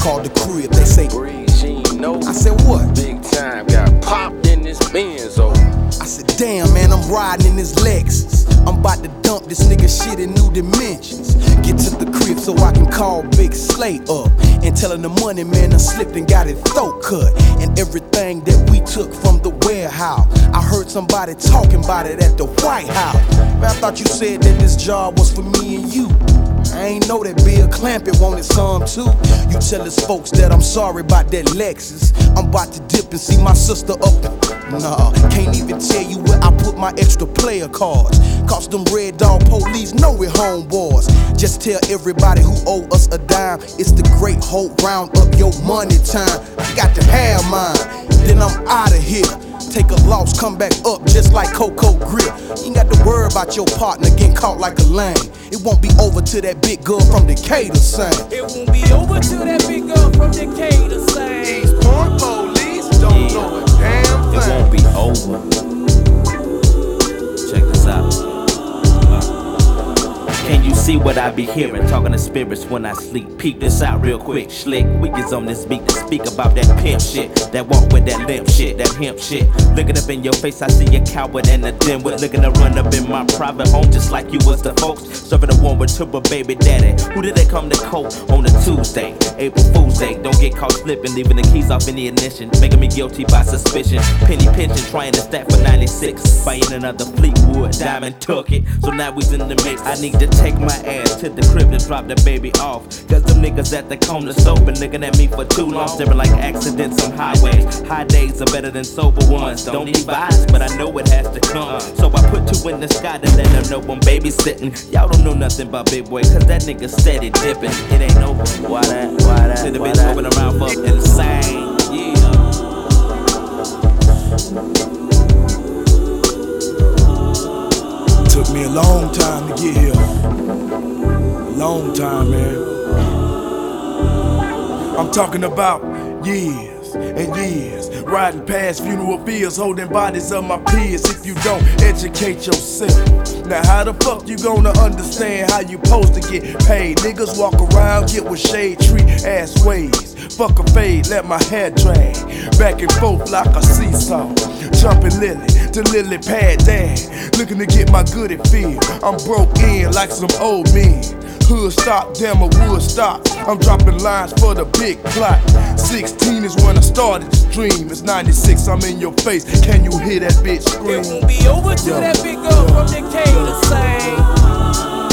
called the crib. They say, Breeze, she ain't know. I said, what? Big time, got popped in this Benzo. I said, damn, man, I'm riding in this Lexus. I'm about to dump this nigga shit in new dimensions. Get to the crib so I can call Big Slay up and tell him the money man done slipped and got his throat cut. And everything that we took from the warehouse, I heard somebody talking about it at the White House. Man, I thought you said that this job was for me and you. I ain't know that Bill Clampett wanted some too. You tell his folks that I'm sorry about that Lexus. I'm about to dip and see my sister up. Nah, can't even tell you where I put my extra player cards. Cause them Red Dog police know we're homeboys. Just tell everybody who owe us a dime, it's the Great Hope round up your money time. I got to have mine, then I'm out of here. Take a loss, come back up just like Coco Grill. You ain't got to worry about your partner getting caught like a lame. It won't be over till that big girl from Decatur sing. It won't be over till that big girl from Decatur sing. These poor police don't know a damn thing. It won't be over. Check this out. Can you see what I be hearing? Talking to spirits when I sleep. Peek this out real quick, slick. Wickets on this beat to speak about that pimp shit. That walk with that limp shit, that hemp shit. Looking up in your face, I see a coward and a dimwit. Looking to run up in my private home just like you was the folks. Serving a one with triple baby daddy. Who did they come to court on a Tuesday? April Fool's Day. Don't get caught slipping, leaving the keys off in the ignition. Making me guilty by suspicion. Penny pinching, trying to stack for 96. Buying another Fleetwood, Diamond took it. So now we's in the mix. I need to take my ass to the crib to drop the baby off. Cause them niggas at the corner sober looking at me for too long. Staring like accidents on highways. High days are better than sober ones. Don't need vibes, but I know it has to come. So I put two in the sky to let them know I'm babysitting. Y'all don't know nothing about Big Boy, cause that nigga steady dipping. It ain't over. Why that? Why that? To the bitch moving around for insane. Yeah. Took me a long time to get here. A long time, man. I'm talking about years and years. Riding past funeral fields, holding bodies of my peers. If you don't educate yourself, now how the fuck you gonna understand how you supposed to get paid? Niggas walk around, get with shade tree ass ways. Fuck a fade, let my hair drag back and forth like a seesaw. Jumping lily to lily pad down, looking to get my goodie feel. I'm broke in like some old men. Hood stop, damn a wood stop. I'm dropping lines for the big plot. 16 is when I started this dream. It's 96, I'm in your face. Can you hear that bitch scream? It won't be over till that big girl from Decatur sing.